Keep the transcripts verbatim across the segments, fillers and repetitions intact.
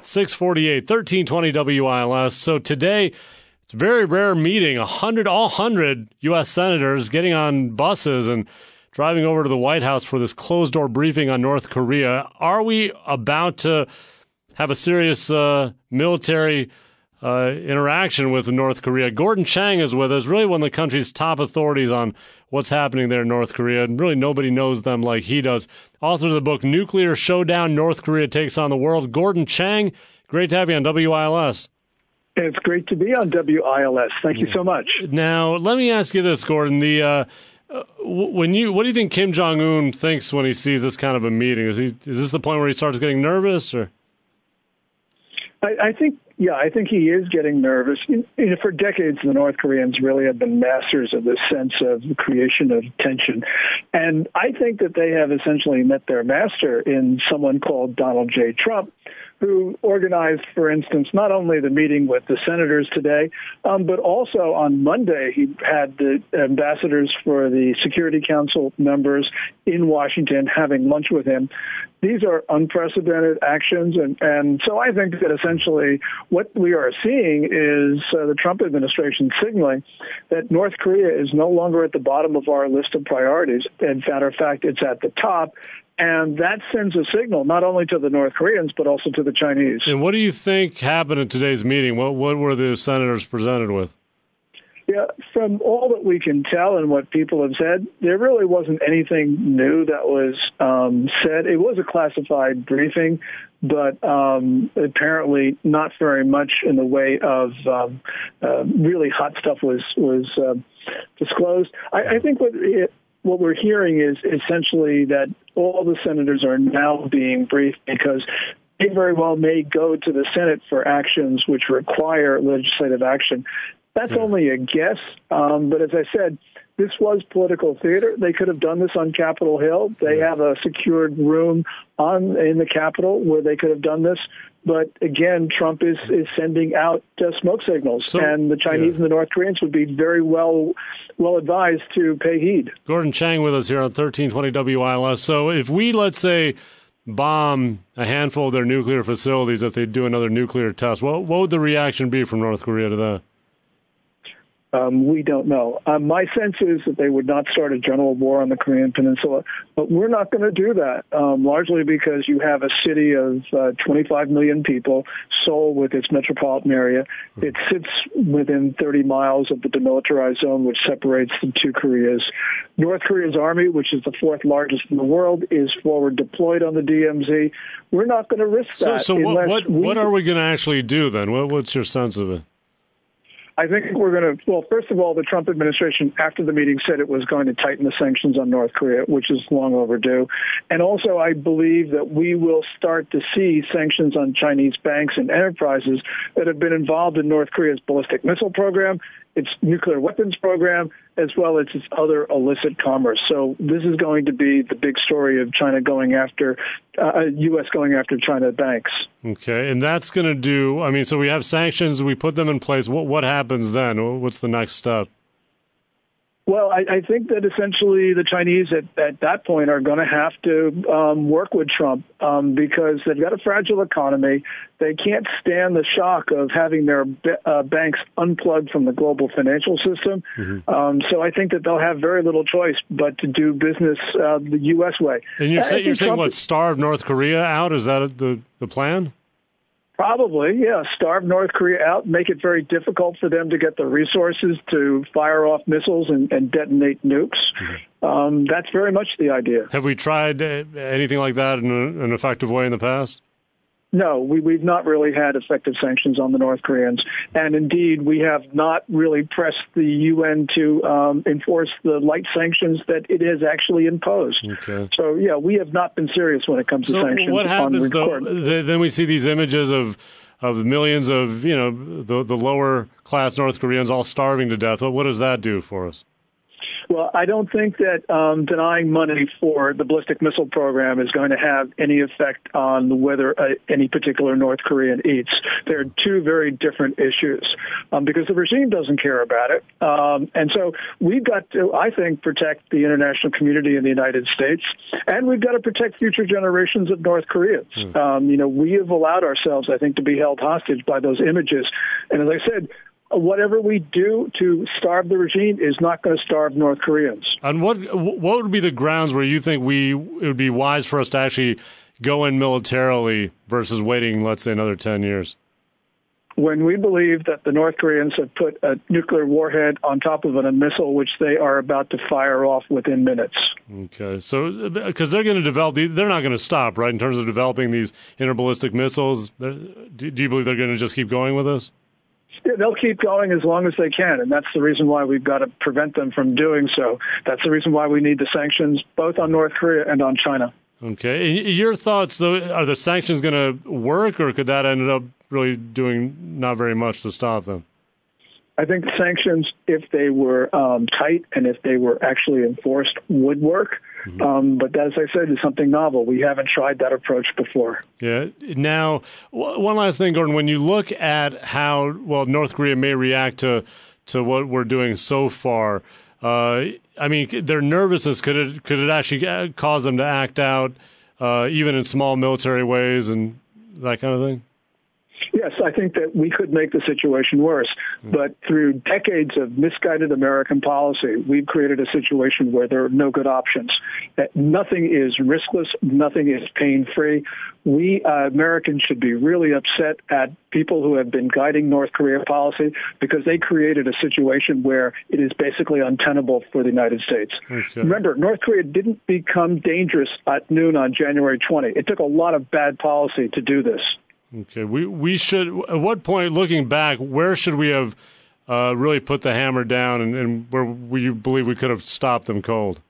six forty-eight, thirteen twenty W I L S. So today, it's a very rare meeting. one hundred, all one hundred U S senators getting on buses and driving over to the White House for this closed-door briefing on North Korea. Are we about to have a serious uh, military uh, interaction with North Korea? Gordon Chang is with us, really one of the country's top authorities on what's happening there in North Korea, and really nobody knows them like he does. Author of the book, Nuclear Showdown, North Korea Takes on the World. Gordon Chang, great to have you on W I L S. It's great to be on W I L S. Thank you so much. Now, let me ask you this, Gordon. The uh, when you, what do you think Kim Jong-un thinks when he sees this kind of a meeting? Is he is this the point where he starts getting nervous, or? I, I think, yeah, I think he is getting nervous. You know, for decades, the North Koreans really have been masters of this sense of the creation of tension. And I think that they have essentially met their master in someone called Donald J. Trump, who organized, for instance, not only the meeting with the senators today, um, but also on Monday he had the ambassadors for the Security Council members in Washington having lunch with him. These are unprecedented actions, and, and so I think that essentially what we are seeing is uh, the Trump administration signaling that North Korea is no longer at the bottom of our list of priorities. In matter of fact, it's at the top. And that sends a signal not only to the North Koreans, but also to the Chinese. And what do you think happened at today's meeting? What what were the senators presented with? Yeah, from all that we can tell and what people have said, there really wasn't anything new that was um, said. It was a classified briefing, but um, apparently not very much in the way of um, uh, really hot stuff was, was uh, disclosed. I, I think what it, What we're hearing is essentially that all the senators are now being briefed because they very well may go to the Senate for actions which require legislative action. That's only a guess, um, but as I said, this was political theater. They could have done this on Capitol Hill. They have a secured room on in the Capitol where they could have done this. But again, Trump is, is sending out uh, smoke signals, so, and the Chinese yeah. and the North Koreans would be very well well advised to pay heed. Gordon Chang with us here on thirteen twenty W I L S. So if we, let's say, bomb a handful of their nuclear facilities, if they do another nuclear test, what, what would the reaction be from North Korea to that? Um, we don't know. Um, my sense is that they would not start a general war on the Korean Peninsula, but we're not going to do that, um, largely because you have a city of uh, twenty-five million people, Seoul with its metropolitan area. It sits within thirty miles of the demilitarized zone, which separates the two Koreas. North Korea's army, which is the fourth largest in the world, is forward deployed on the D M Z. We're not going to risk that. So, so what, what, we, what are we going to actually do then? What, what's your sense of it? I think we're going to, well, first of all, the Trump administration, after the meeting, said it was going to tighten the sanctions on North Korea, which is long overdue. And also, I believe that we will start to see sanctions on Chinese banks and enterprises that have been involved in North Korea's ballistic missile program, its nuclear weapons program, as well as its other illicit commerce. So this is going to be the big story of China going after, uh, U S going after China banks. Okay, and that's going to do, I mean, so we have sanctions, we put them in place. What what happens then? What's the next step? Well, I, I think that essentially the Chinese at, at that point are going to have to um, work with Trump um, because they've got a fragile economy. They can't stand the shock of having their uh, banks unplugged from the global financial system. Mm-hmm. Um, so I think that they'll have very little choice but to do business uh, the U S way. And you're, say, you're saying, what, starve North Korea out? Is that the, the plan? Probably, yeah. Starve North Korea out, make it very difficult for them to get the resources to fire off missiles and, and detonate nukes. Mm-hmm. Um, that's very much the idea. Have we tried anything like that in a, an effective way in the past? No, we, we've not really had effective sanctions on the North Koreans. And indeed, we have not really pressed the U N to um, enforce the light sanctions that it has actually imposed. Okay. So, yeah, we have not been serious when it comes so to sanctions. What happens, on though? Th- then we see these images of of millions of, you know, the, the lower class North Koreans all starving to death. What, what does that do for us? Well, I don't think that um, denying money for the ballistic missile program is going to have any effect on whether uh, any particular North Korean eats. They're two very different issues um, because the regime doesn't care about it. Um, and so we've got to, I think, protect the international community in the United States, and we've got to protect future generations of North Koreans. Mm. Um, you know, we have allowed ourselves, I think, to be held hostage by those images. And as I said, whatever we do to starve the regime is not going to starve North Koreans. And what what would be the grounds where you think we it would be wise for us to actually go in militarily versus waiting, let's say, another ten years? When we believe that the North Koreans have put a nuclear warhead on top of a missile, which they are about to fire off within minutes. Okay, so because they're going to develop, they're not going to stop, right, in terms of developing these interballistic missiles. Do you believe they're going to just keep going with this? Yeah, they'll keep going as long as they can, and that's the reason why we've got to prevent them from doing so. That's the reason why we need the sanctions, both on North Korea and on China. Okay. Your thoughts, though, are the sanctions going to work, or could that end up really doing not very much to stop them? I think the sanctions, if they were um, tight and if they were actually enforced, would work. Mm-hmm. Um, but as I said, it's something novel. We haven't tried that approach before. Yeah. Now, one last thing, Gordon. When you look at how, well, North Korea may react to, to what we're doing so far, uh, I mean, their nervousness, could it could it actually cause them to act out, uh, even in small military ways and that kind of thing? Yes, I think that we could make the situation worse. But through decades of misguided American policy, we've created a situation where there are no good options. That nothing is riskless, nothing is pain-free. We uh, Americans should be really upset at people who have been guiding North Korea policy because they created a situation where it is basically untenable for the United States. Okay. Remember, North Korea didn't become dangerous at noon on January twentieth. It took a lot of bad policy to do this. Okay, we we should. At what point, looking back, where should we have uh, really put the hammer down, and, and where we believe we could have stopped them cold?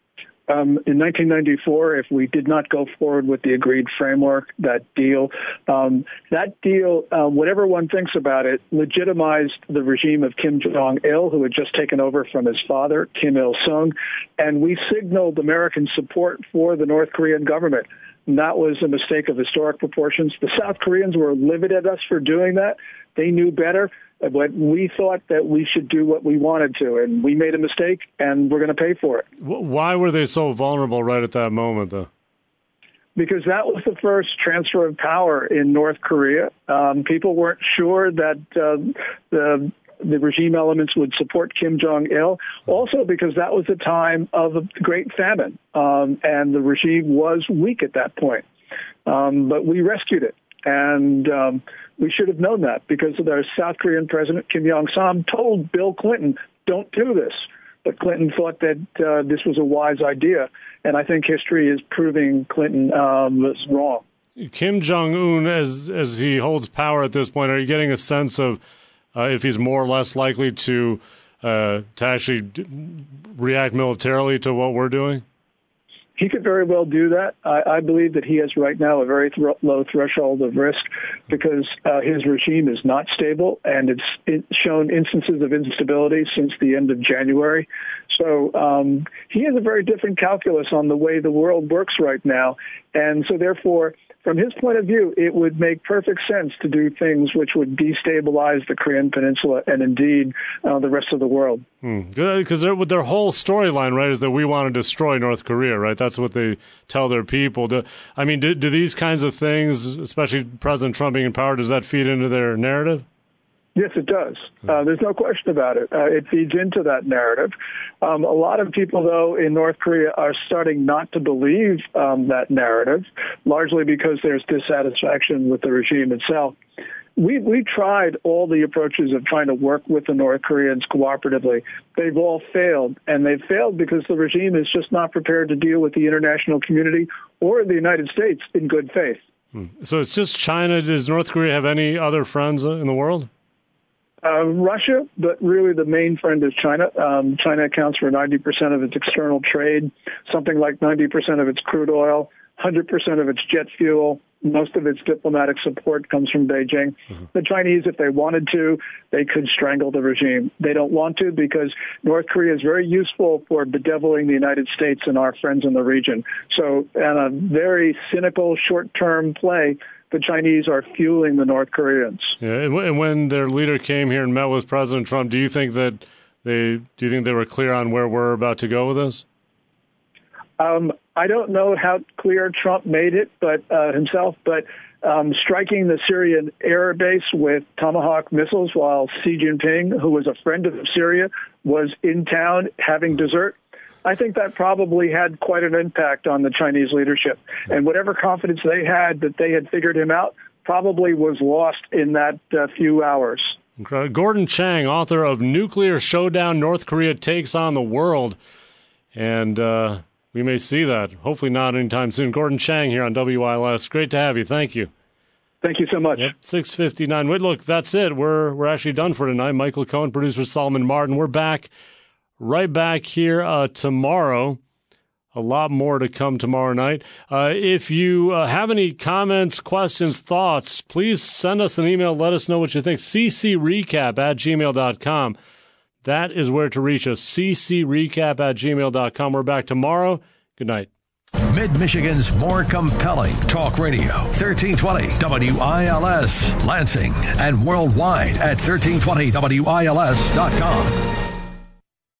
Um, in nineteen ninety-four, if we did not go forward with the agreed framework, that deal, um, that deal, uh, whatever one thinks about it, legitimized the regime of Kim Jong-il, who had just taken over from his father, Kim Il-sung, and we signaled American support for the North Korean government. And that was a mistake of historic proportions. The South Koreans were livid at us for doing that. They knew better, but we thought that we should do what we wanted to, and we made a mistake, and we're going to pay for it. Why were they so vulnerable right at that moment, though? Because that was the first transfer of power in North Korea. Um, people weren't sure that uh, the the regime elements would support Kim Jong-il, also because that was the time of a great famine, um, and the regime was weak at that point. Um, but we rescued it, and um, we should have known that because our South Korean president, Kim Yong-sam, told Bill Clinton, don't do this. But Clinton thought that uh, this was a wise idea, and I think history is proving Clinton um, was wrong. Kim Jong-un, as, as he holds power at this point, are you getting a sense of Uh, if he's more or less likely to uh, to actually d- react militarily to what we're doing? He could very well do that. I, I believe that he has right now a very th- low threshold of risk because uh, his regime is not stable, and it's, it's shown instances of instability since the end of January. So um, he has a very different calculus on the way the world works right now, and so therefore, from his point of view, it would make perfect sense to do things which would destabilize the Korean Peninsula and indeed uh, the rest of the world. Because hmm. their whole storyline, right, is that we want to destroy North Korea, right? That's what they tell their people. Do, I mean, do, do these kinds of things, especially President Trump being in power, does that feed into their narrative? Yes, it does. Uh, there's no question about it. Uh, it feeds into that narrative. Um, a lot of people, though, in North Korea are starting not to believe um, that narrative, largely because there's dissatisfaction with the regime itself. We we tried all the approaches of trying to work with the North Koreans cooperatively. They've all failed, and they've failed because the regime is just not prepared to deal with the international community or the United States in good faith. Hmm. So it's just China. Does North Korea have any other friends in the world? Uh, Russia, but really the main friend is China. Um, China accounts for ninety percent of its external trade, something like ninety percent of its crude oil, one hundred percent of its jet fuel, Most of its diplomatic support comes from Beijing. Mm-hmm. The Chinese, if they wanted to, they could strangle the regime. They don't want to because North Korea is very useful for bedeviling the United States and our friends in the region. So, in a very cynical, short-term play, the Chinese are fueling the North Koreans. Yeah, and when their leader came here and met with President Trump, do you think that they do you think they were clear on where we're about to go with this? Um, I don't know how clear Trump made it, but uh, himself, but um, striking the Syrian air base with Tomahawk missiles while Xi Jinping, who was a friend of Syria, was in town having dessert, I think that probably had quite an impact on the Chinese leadership. And whatever confidence they had that they had figured him out probably was lost in that uh, few hours. Gordon Chang, author of Nuclear Showdown, North Korea Takes on the World. And uh, we may see that. Hopefully not anytime soon. Gordon Chang here on W I L S. Great to have you. Thank you. Thank you so much. Yep, six fifty-nine. Wait, look, that's it. We're we're actually done for tonight. Michael Cohen, producer Solomon Martin. We're back, right back here uh, tomorrow. A lot more to come tomorrow night. Uh, if you uh, have any comments, questions, thoughts, please send us an email. Let us know what you think. c c recap at gmail dot com. That is where to reach us. c c recap at gmail dot com. We're back tomorrow. Good night. Mid-Michigan's more compelling talk radio, thirteen twenty W I L S, Lansing, and worldwide at thirteen twenty W I L S dot com.